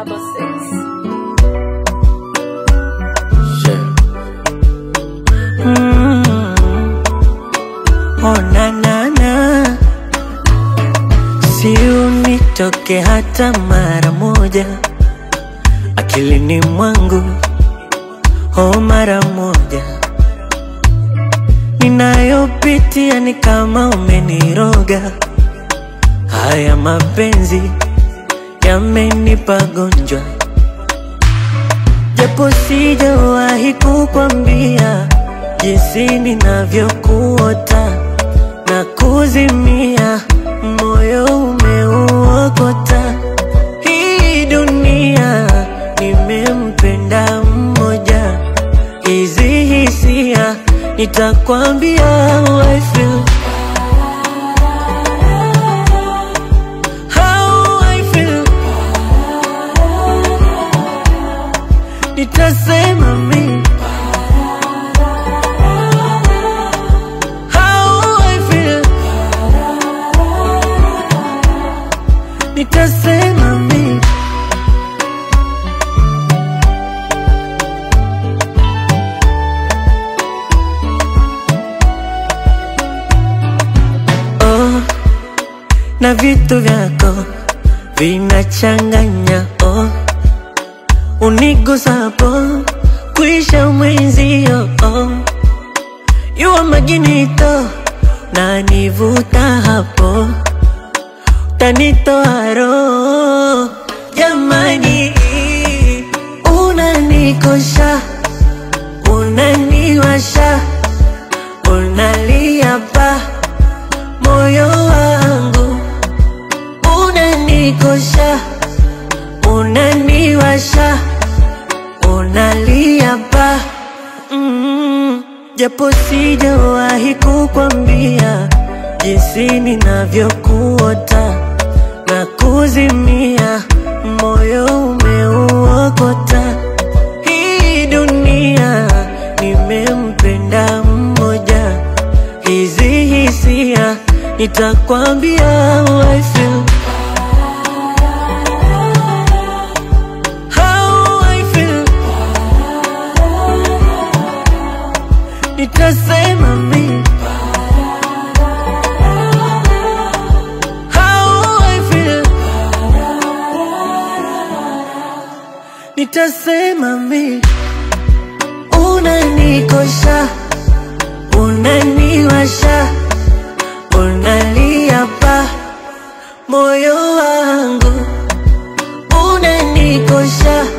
Oh na na na, si unitoke hata mara moja akilini mwangu, oh mara moja. Ninayopitia ni kama umeniroga, haya mapenzi yamenipa gonjwa. Japo sijawahi kukwambia jinsi ninavyokuota na kuzimia, moyo umeuokota. Hii dunia nimempenda mmoja, hizi hisia nitakwambia how I feel. How I feel. Nitasema mimi nitasema mimi. Oh, na vitu vyako vinachanganya. Oh, unigusapo kuisha mwenzio. Oh, yuwa maginito na nivuta hapo, tanitoa roho. Jamani, unanikosha, unaniwasha, unalia pa moyo wangu. Unanikosha, unaniwasha, unalia pa japo sijawahi kukwambia jinsi ninavyokuota na kuzimia, moyo umeuokota. Hii dunia nimempenda mmoja, hizi hisia nitakwambia how I feel. How I feel. Nitasema mimi nitasema mimi. Unanikosha, unaniwasha, unalia pa moyo wangu. Unanikosha,